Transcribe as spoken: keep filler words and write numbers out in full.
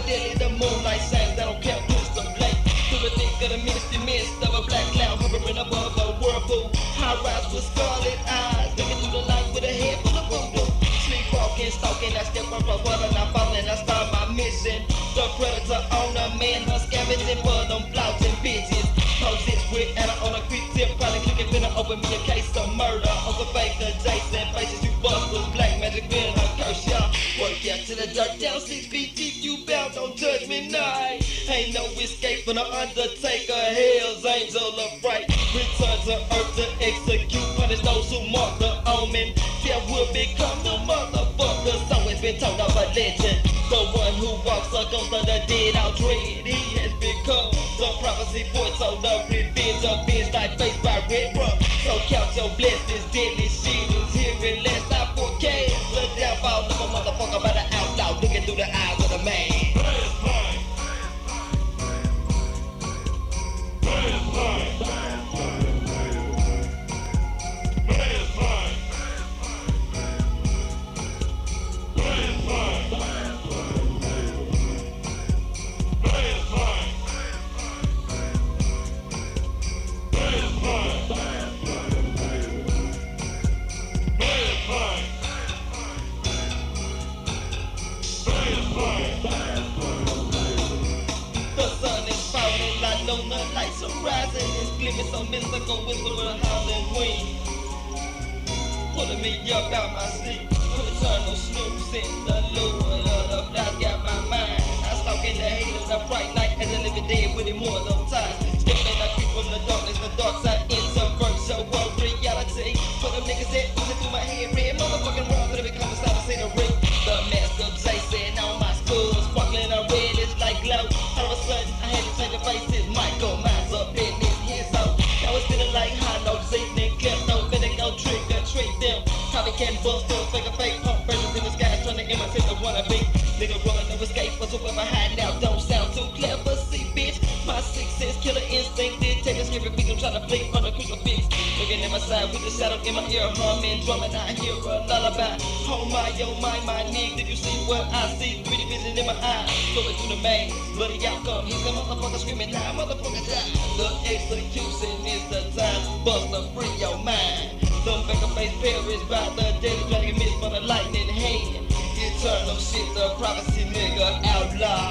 deadly, the moonlight shines down on Camp Crystal Lake. To the thick of the misty mist of a black cloud hovering above a whirlpool. High rise with scarlet eyes, looking through the light with a head full of voodoo. Sleepwalking, stalking, I step up from water, and I fall and I start my mission. The predator on a man, her scavenging for them flouting bitches. Poses with Anna on a quick tip, probably clicking, finna open me a case of murder. Uncle Baker, Jason, faces you busters, black magic been a curse, y'all. Work out to the dirt, down six feet deep, you bound on judgment night. Ain't no escape from the Undertaker, Hell's Angel of Fright. Return to earth to execute, punish those who mark the omen. Fear will become the motherfucker, so it's been told of a legend. The one who walks a ghost of the dead out dread, he has become the prophecy foretold of revenge of binge like faced by red rum. So count your blessings, deadly shit is here unless I forecast the downfall of a motherfucker by the outlaw, looking through the eyes of the man. On the lights are rising, it's gleaming so mystical, whistle with a howling wind. Pulling me up out my sleep, eternal snooze in the lure of the flies got my mind. I stalk in the hate of the bright light as a living dead with immortal time. Skipping I creep from the darkness, the dark side introvert, so what reality. For them niggas that oozing through my head, red motherfucking world, but it become a side of scenery. The master Jason on my skull, sparkling a red, it's like glow. All of a sudden, I had to change the faces. Michael Myers up in his head, so now it's feeling like high notes, evening klepto, finna go trick or treat them. Copycat busters, fake a fake pump versions in the sky, trying to imitate the wannabe. Nigga running no escape, but whoever hiding out don't sound too clever. See, bitch, my six sense killer instinct did take a scary beat. I'm trying to blink on the crucifix. Looking at my side with the shadow in my ear, humming, drumming. I hear a lullaby. Oh my, oh my, my nigga, did you see what I see? Pretty vision in my eyes, going through the maze. Bloody outcome, he's a motherfucker screaming, die, motherfucker die. The execution is the time, buster, free your mind. Them finger face perished by the daily dragon mist from the lightning hand. Eternal shit, the prophecy nigga outlaw.